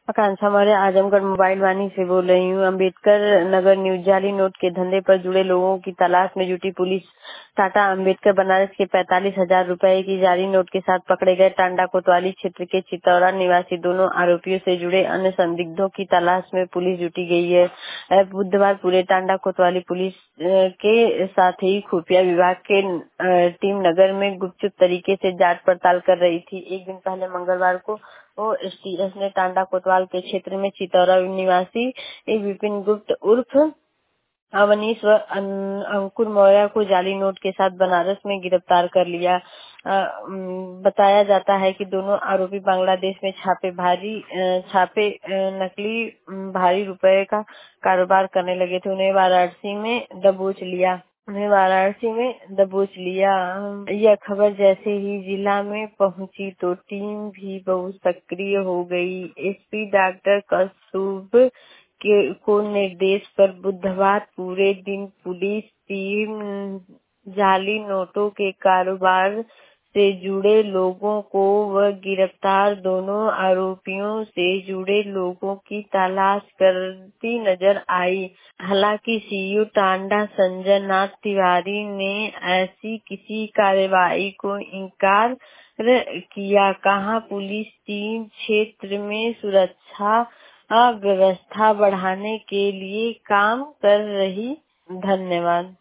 आकांक्षा Maurya Azamgarh mobile Vani से बोल रही हूँ। अम्बेडकर नगर न्यूज जाली नोट के धंधे पर जुड़े लोगों की तलाश में जुटी पुलिस टाटा अम्बेडकर बनारस के 45,000 रुपए की जाली नोट के साथ पकड़े गए टांडा कोतवाली क्षेत्र के चितौरा निवासी दोनों आरोपियों से जुड़े अन्य संदिग्धों की तलाश में पुलिस जुटी गई है। बुधवार पूरे टांडा कोतवाली पुलिस के साथ ही खुफिया विभाग के टीम नगर में गुपचुप तरीके से जांच पड़ताल कर रही थी। एक दिन पहले मंगलवार को एसटीएफ ने टांडा कोतवाल के क्षेत्र में चितौरा निवासी विपिन गुप्त उर्फ अवनीश व अंकुर मौर्य को जाली नोट के साथ बनारस में गिरफ्तार कर लिया। बताया जाता है कि दोनों आरोपी बांग्लादेश में छापे नकली भारी रुपए का कारोबार करने लगे थे। उन्हें वाराणसी में दबोच लिया। यह खबर जैसे ही जिला में पहुंची तो टीम भी बहुत सक्रिय हो गई। एसपी डॉक्टर कौस्तुभ को निर्देश पर बुधवार पूरे दिन पुलिस टीम जाली नोटों के कारोबार से जुड़े लोगों को व गिरफ्तार दोनों आरोपियों से जुड़े लोगों की तलाश करती नजर आई। हालांकि सीयू टांडा संजय नाथ तिवारी ने ऐसी किसी कार्रवाई को इनकार किया। कहा, पुलिस टीम क्षेत्र में सुरक्षा व्यवस्था बढ़ाने के लिए काम कर रही। धन्यवाद।